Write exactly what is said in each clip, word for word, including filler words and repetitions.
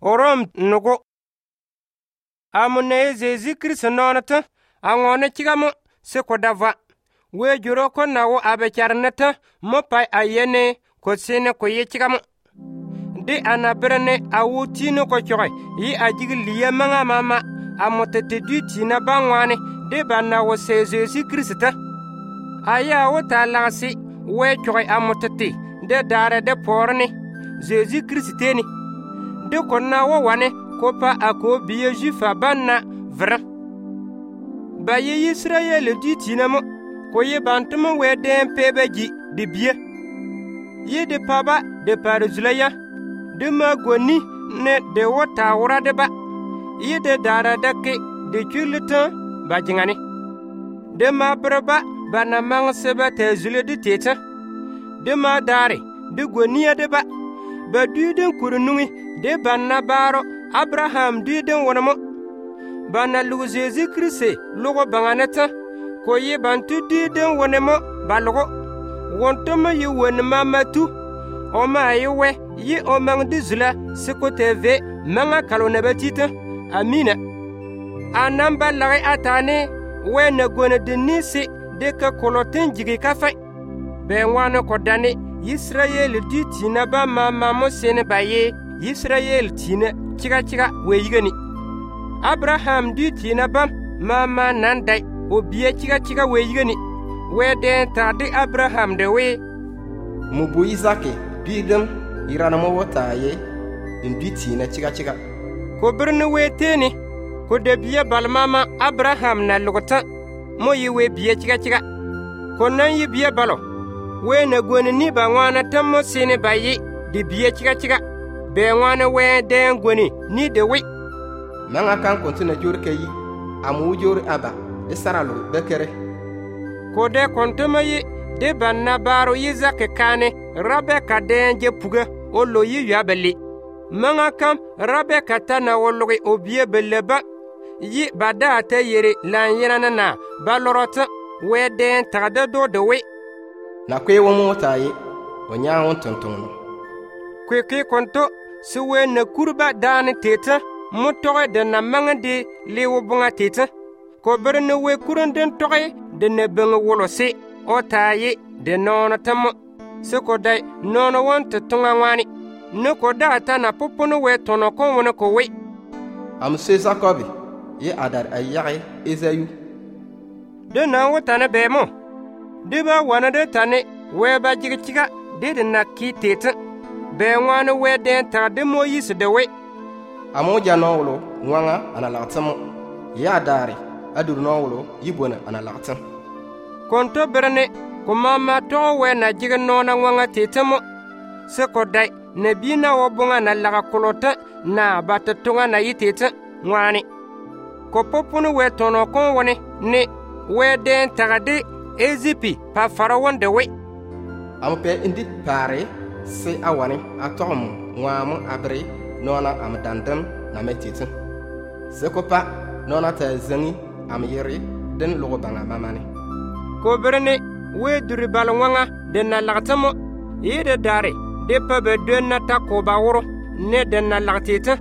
orom nugo amune Jésus Christ nonata angone chigamo se ko dava we juro ko nawo abe charnata mo pai ayene ko sene ko ye chigamo de anabrene awutino ko choy yi ajigi liya manga mama amotete du tina bangwane de banna wo se Jésus Christ aya wo talasi we choy amotete de dare de porne Jésus Christ ni de ko nawo wane ko pa ako biye jufa banna vra ba ye Israël du tina mo ko ye bantuma we de pebeji de biye ye de paba de parzulaya de magoni ne de wota wura de ba ye de dara dake de kulita ba jingani de ma braba bana mang seba te zule de teta de ma dare de gonia de ba ba du den kurunui de banna baro Abraham du den wonamo bana lu Jésus Christ logo banganeta ko ye bantu du den wonamo balogo wontoma ye wonma matu o ma yewe yi o mang dizula seko tv manga kalona betita amina anamba lare atane we na gona denisi de ka kolotin jigi kafa be wana ko dane Israël di tina ba mama mo sene baye Israël tina chiga chiga we yigani Abraham di tina ba mama nandai o biye chiga chiga we yigani we den tadi Abraham de we mubu Isake bidem irana mo wota ye inditi na chiga chiga ko birni we teni ko de biye balmama Abraham na lugota mo yi we biye chiga chiga ko nan yi biye balo we na goni ni ba wana tammo sene bayi de biye chiga chiga be wana we de goni ni de we manga kan kontuna jor kayi amu jor aba isaralu bekere ko de kontuma yi de banna baro Isaac kane Rebecca denje puga o lo yi yabeli manga kam Rebecca tana wologi obie beleba yi bada ta yere lan yana na balorota we den tagada do de we na kwe wo mota yi onya won tonton kwe kwe konto si we na kurba dan teta mutoge de na manga de lewo bunga teta ko berne we kuranden toge de ne benga wolo se o tayi de nono tamo se ko dai nono wonte tunga ngani ne ko da ta na popono we tono ko wona ko we am se Jacob ye adar ayare Esayu de na wota na be mo de ba wana de tane we ba jiga chiga de de na ki tete be wana we de ta de Moyis de we amo janowlo nwanga ana latsamo ya dare adur nowlo yibona ana latsam konto berne ko mama to we na jiga nona wanga tetemo se ko dai ne bina wo bunga na laga kolota na batatunga na yitete ngwani ko popunu we tono ko woni ne we den tagade ezipi pa farawon de we am pe indi pare se awani atom ngwamu abre nona am dandam na metete se ko pa nona ta zangi am yeri den logo banga mamane ko berne we duri balwanga de na lagtamo yede dare de pa be de na ta ko ba woro ne de na lagtete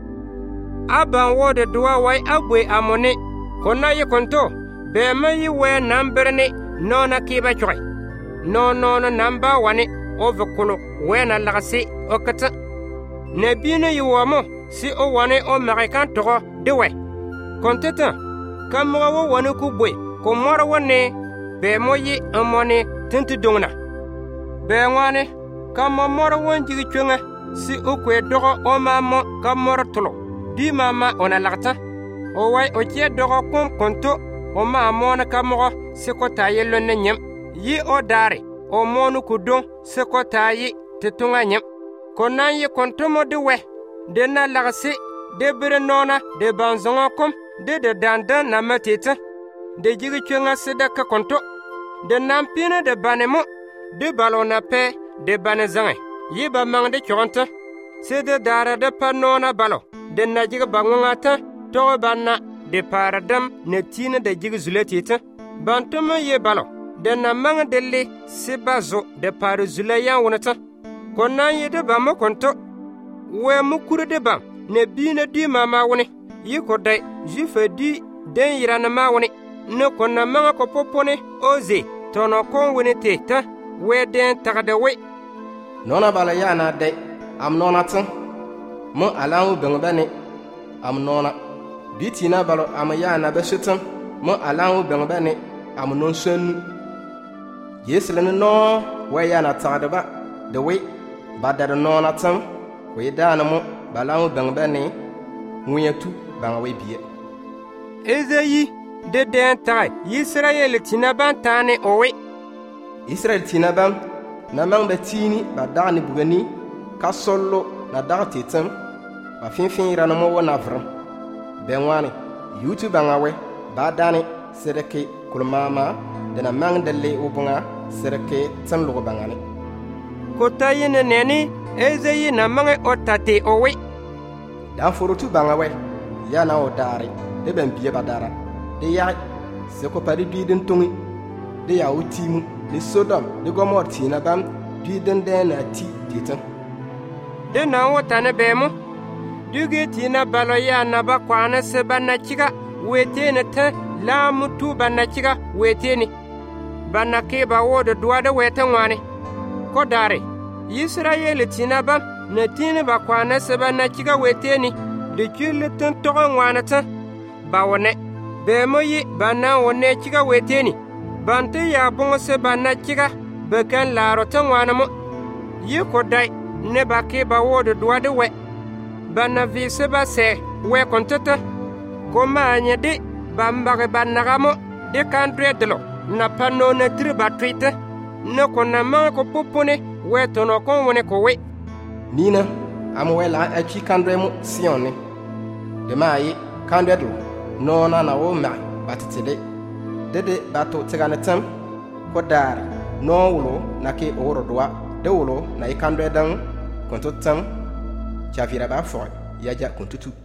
aban wo de duwa wai agwe amone ko na ye konto be mai we namberne nona ki ba choy no no no namba wane ovekolo we na lagsi okata ne bine yiwamo si o wane o marikan to de we konteta kammo wo wane ku boy ko moro wane be moyi amone tinti dongna be wane kammo moro won jigi chunga si o kwe dogo o mamo kamoro tolo di mama ona lagta o wai o che dogo kom konto o ma mona kammo si ko tayelo ne nyem yi o dare o monu kudon si ko tayi titunga nyem ko nan yi konto mo de we de na lagsi de bere nona de banzonga kom de de dandan na matete de jigi chunga sida ka konto de nampina de banemo de balona pe de banezange yiba mang de chonta se de dara de panona balo de na jiga bangata to banna de paradam ne tina de jiga zuletita bantuma ye balo de na mang de le se bazo de par zulaya wonata konna ye de bamo konto we mukuru de bam ne biina di mama woni yi ko dai jufe di den yira na ma woni ne ko na ma ko popone oze tono kon woni te ta we den tagde we nona bala ya na dai am nona tan mo alawo ben bane am nona bitina balo am ya na be shetan mo alawo ben bane am non senu yeslene no we ya na tagde ba de we badada nona tan we dana mo balawo ben bane nguyatu banga we biye ezeyi de den tay Israel tina ban tane owe Israel tina ban na mang betini ba dani bugani ka sollo na dagati tem ba fin fin rana mo wona vram benwani youtube banga we ba dani sedeke kulmama de na mang delle ubunga sedeke tan lugo bangani ko tayene neni ezeyi na mange otate owe dan forutu banga we ya na o dare de ben biye badara de ya se ko pari bi den tongi de ya utimu de Sodom de Gomor tina bam bi den den na ti titan de na wotane bemu duge tina balo ya na ba kwana se banna chiga wetene ta la mutu banna chiga wetene banna ke ba wodo duwada wetan wane ko dare Israel tina bam na tina ba kwana se banna chiga wetene de kille tan to wana ta ba wone be moyi banna wone chiga wetene bante ya bongo se banna chiga bekan laro tan wana mo yi ko dai ne ba ke ba wodo duwada we banna vi se ba se we kontata ko ma nya de bambare banna gamo de kandre delo na pano na triba twite ne ko na ma ko popone we tono kon wone ko we nina amwela a chi kandre mo sione de mai kandre do no na na wo ma batitele dede bato tigane tem ko dar no wulo na ke oro doa de wulo na ikandre dan konto tem chavira ba fo yaja kontutu